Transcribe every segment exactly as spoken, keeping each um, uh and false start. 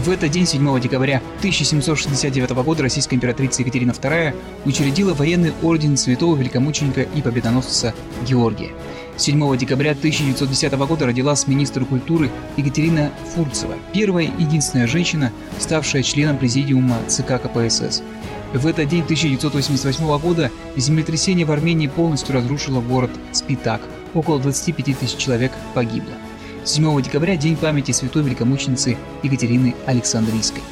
В этот день, седьмого декабря тысяча семьсот шестьдесят девятого года, российская императрица Екатерина вторая учредила военный орден святого великомученика и победоносца Георгия. седьмого декабря тысяча девятьсот десятого года родилась министр культуры Екатерина Фурцева, первая и единственная женщина, ставшая членом президиума ЦК КПСС. В этот день тысяча девятьсот восемьдесят восьмого года землетрясение в Армении полностью разрушило город Спитак. Около двадцати пяти тысяч человек погибло. седьмого декабря – день памяти святой великомученицы Екатерины Александрийской.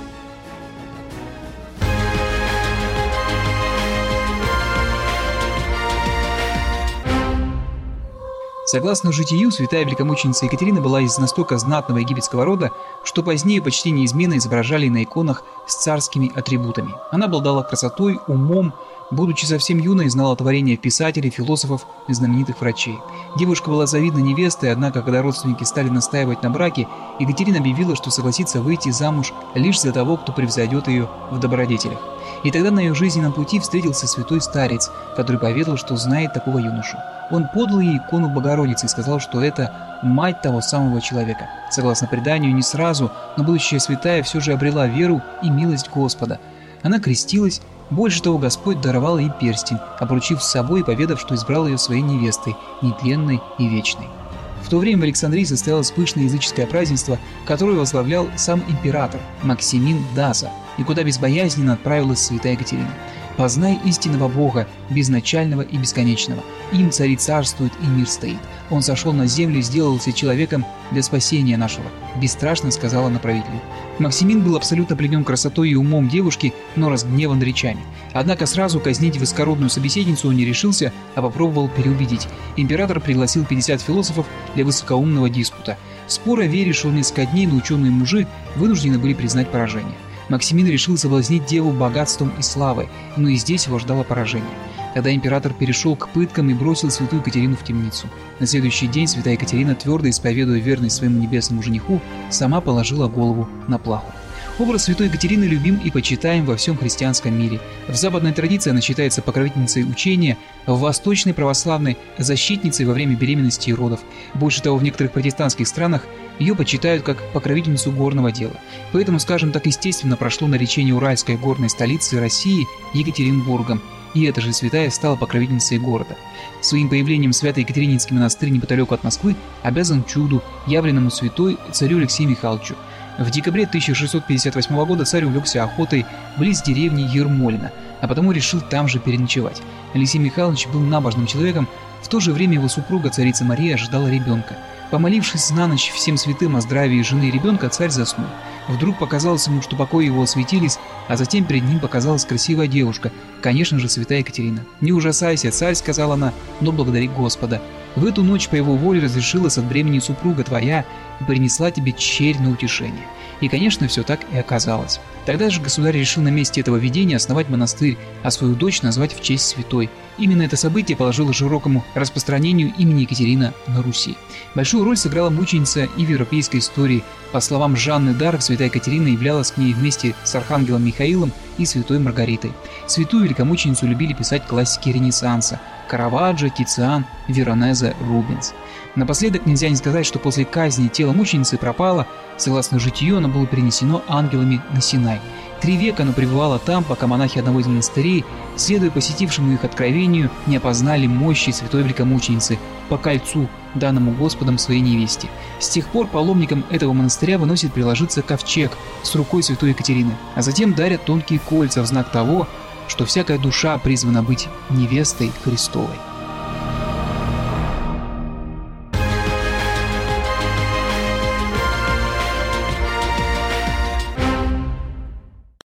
Согласно житию, святая великомученица Екатерина была из настолько знатного египетского рода, что позднее почти неизменно изображали на иконах с царскими атрибутами. Она обладала красотой, умом, будучи совсем юной, знала творения писателей, философов и знаменитых врачей. Девушка была завидной невестой, однако, когда родственники стали настаивать на браке, Екатерина объявила, что согласится выйти замуж лишь за того, кто превзойдет ее в добродетелях. И тогда на ее жизненном пути встретился святой старец, который поведал, что знает такого юношу. Он подал ей икону Богородицы и сказал, что это мать того самого человека. Согласно преданию, не сразу, но будущая святая все же обрела веру и милость Господа. Она крестилась. Больше того, Господь даровал ей перстень, обручив с собой и поведав, что избрал ее своей невестой, нетленной и вечной. В то время в Александрии состоялось пышное языческое празднество, которое возглавлял сам император Максимин Даза, и куда безбоязненно отправилась святая Екатерина. «Познай истинного Бога, безначального и бесконечного. Им цари царствуют и мир стоит. Он сошел на землю и сделался человеком для спасения нашего», – бесстрашно сказала она правителю. Максимин был абсолютно пленен красотой и умом девушки, но разгневан речами. Однако сразу казнить высокородную собеседницу он не решился, а попробовал переубедить. Император пригласил пятьдесят философов для высокоумного диспута. Спор о вере шел несколько дней, но ученые мужи вынуждены были признать поражение. Максимин решил соблазнить деву богатством и славой, но и здесь его ждало поражение. Тогда император перешел к пыткам и бросил святую Екатерину в темницу. На следующий день святая Екатерина, твердо исповедуя верность своему небесному жениху, сама положила голову на плаху. Образ святой Екатерины любим и почитаем во всем христианском мире. В западной традиции она считается покровительницей учения, в восточной православной – защитницей во время беременности и родов. Больше того, в некоторых протестантских странах ее почитают как покровительницу горного дела. Поэтому, скажем так, естественно прошло наречение уральской горной столицы России Екатеринбургом, и эта же святая стала покровительницей города. Своим появлением Свято-Екатерининский монастырь неподалеку от Москвы обязан чуду, явленному святой царю Алексею Михайловичу. В декабре тысяча шестьсот пятьдесят восьмого года царь увлекся охотой близ деревни Ермолино, а потому решил там же переночевать. Алексей Михайлович был набожным человеком, в то же время его супруга, царица Мария, ожидала ребенка. Помолившись на ночь всем святым о здравии жены и ребенка, царь заснул. Вдруг показалось ему, что покои его осветились, а затем перед ним показалась красивая девушка, конечно же, святая Екатерина. «Не ужасайся, царь», — сказала она, — «но благодари Господа. В эту ночь по его воле разрешилась от бремени супруга твоя и принесла тебе черь на утешение». И, конечно, все так и оказалось. Тогда же государь решил на месте этого видения основать монастырь, а свою дочь назвать в честь святой. Именно это событие положило широкому распространению имени Екатерина на Руси. Большую роль сыграла мученица и в европейской истории. По словам Жанны Дарк, святая Екатерина являлась к ней вместе с архангелом Михаилом и святой Маргаритой. Святую великомученицу любили писать классики Ренессанса – Караваджо, Тициан, Веронезе, Рубенс. Напоследок нельзя не сказать, что после казни тело мученицы пропало. Согласно житию, оно было перенесено ангелами на Синай. Три века оно пребывало там, пока монахи одного из монастырей, следуя посетившему их откровению, не опознали мощи святой великомученицы по кольцу, данному Господом своей невесте. С тех пор паломникам этого монастыря выносит приложиться ковчег с рукой святой Екатерины, а затем дарят тонкие кольца в знак того, что всякая душа призвана быть невестой Христовой.